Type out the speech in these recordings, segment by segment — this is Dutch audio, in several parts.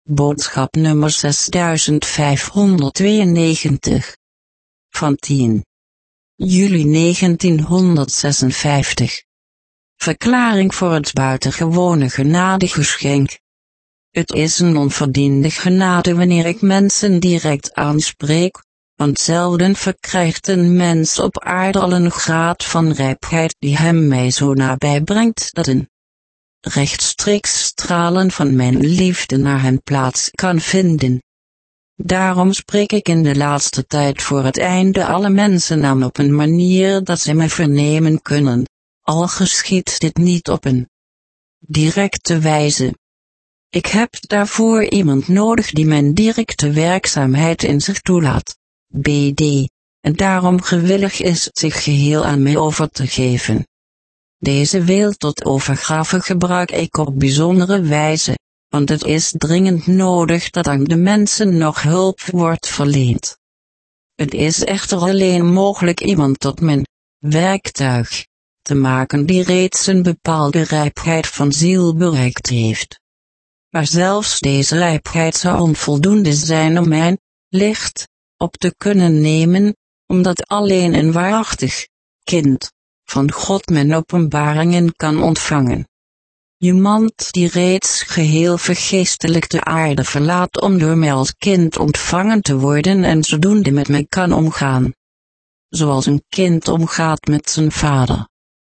Boodschap nummer 6592. Van 10 juli 1956. Verklaring voor het buitengewone genadegeschenk. Het is een onverdiende genade wanneer ik mensen direct aanspreek, want zelden verkrijgt een mens op aarde al een graad van rijpheid die hem mij zo nabij brengt dat een rechtstreeks stralen van mijn liefde naar hem plaats kan vinden. Daarom spreek ik in de laatste tijd voor het einde alle mensen aan op een manier dat zij mij vernemen kunnen, al geschiedt dit niet op een directe wijze. Ik heb daarvoor iemand nodig die mijn directe werkzaamheid in zich toelaat, BD, en daarom gewillig is zich geheel aan mij over te geven. Deze wil tot overgave gebruik ik op bijzondere wijze, want het is dringend nodig dat aan de mensen nog hulp wordt verleend. Het is echter alleen mogelijk iemand tot mijn werktuig te maken die reeds een bepaalde rijpheid van ziel bereikt heeft. Maar zelfs deze rijpheid zou onvoldoende zijn om mijn licht op te kunnen nemen, omdat alleen een waarachtig kind van God mijn openbaringen kan ontvangen. Iemand die reeds geheel vergeestelijk de aarde verlaat om door mij als kind ontvangen te worden en zodoende met mij kan omgaan, zoals een kind omgaat met zijn vader.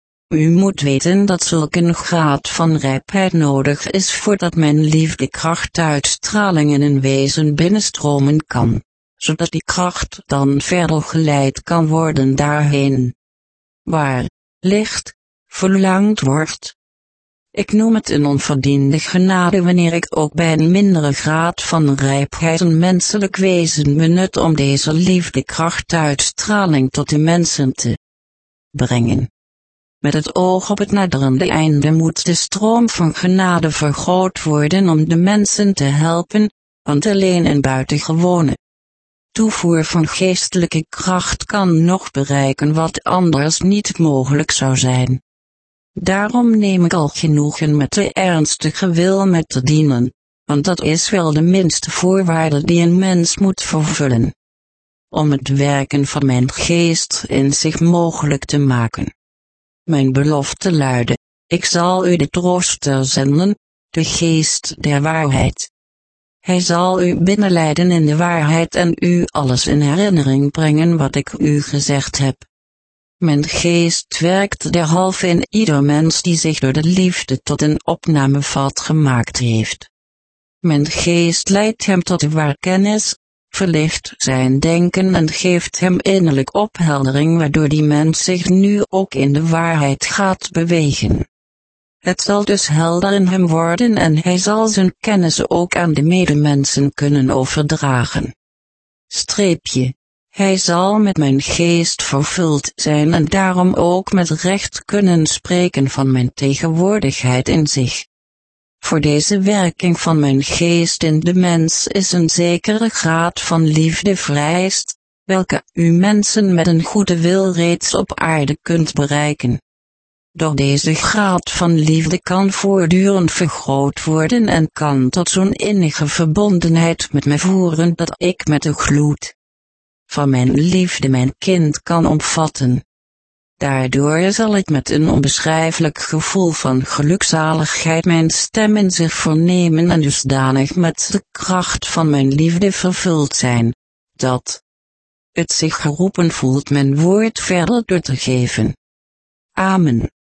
U moet weten dat zulk een graad van rijpheid nodig is voordat mijn liefdekracht uitstraling in een wezen binnenstromen kan, zodat die kracht dan verder geleid kan worden daarheen waar licht verlangd wordt. Ik noem het een onverdiende genade wanneer ik ook bij een mindere graad van rijpheid een menselijk wezen benut om deze liefdekrachtuitstraling tot de mensen te brengen. Met het oog op het naderende einde moet de stroom van genade vergroot worden om de mensen te helpen, want alleen een buitengewone toevoer van geestelijke kracht kan nog bereiken wat anders niet mogelijk zou zijn. Daarom neem ik al genoegen met de ernstige wil met te dienen, want dat is wel de minste voorwaarde die een mens moet vervullen, om het werken van mijn geest in zich mogelijk te maken. Mijn belofte luidde: ik zal u de trooster zenden, de geest der waarheid. Hij zal u binnenleiden in de waarheid en u alles in herinnering brengen wat ik u gezegd heb. Mijn geest werkt derhalve in ieder mens die zich door de liefde tot een opnamevat gemaakt heeft. Mijn geest leidt hem tot de waarkennis, verlicht zijn denken en geeft hem innerlijk opheldering waardoor die mens zich nu ook in de waarheid gaat bewegen. Het zal dus helder in hem worden en hij zal zijn kennis ook aan de medemensen kunnen overdragen. Hij zal met mijn geest vervuld zijn en daarom ook met recht kunnen spreken van mijn tegenwoordigheid in zich. Voor deze werking van mijn geest in de mens is een zekere graad van liefde vereist, welke u mensen met een goede wil reeds op aarde kunt bereiken. Door deze graad van liefde kan voortdurend vergroot worden en kan tot zo'n innige verbondenheid met mij voeren dat ik met de gloed van mijn liefde mijn kind kan omvatten. Daardoor zal ik met een onbeschrijfelijk gevoel van gelukzaligheid mijn stem in zich vernemen en dusdanig met de kracht van mijn liefde vervuld zijn, dat het zich geroepen voelt mijn woord verder door te geven. Amen.